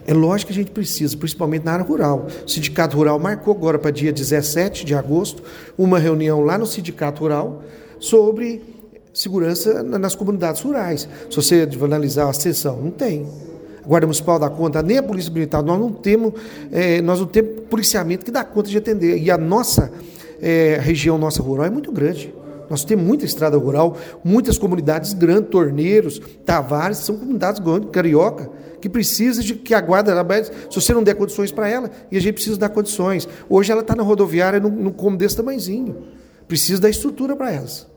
É lógico que a gente precisa, principalmente na área rural. O Sindicato Rural marcou agora para dia 17 de agosto uma reunião lá no Sindicato Rural sobre segurança nas comunidades rurais. Se você analisar a sessão, não tem. A Guarda Municipal dá conta, nem a Polícia Militar, nós não temos policiamento que dá conta de atender. E a nossa região, nossa rural, é muito grande. Nós temos muita estrada rural, muitas comunidades grandes, Torneiros, Tavares, são comunidades grandes, carioca, que precisa de que a guarda, se você não der condições para ela, e a gente precisa dar condições. Hoje ela está na rodoviária num como desse tamanhozinho. Precisa dar estrutura para elas.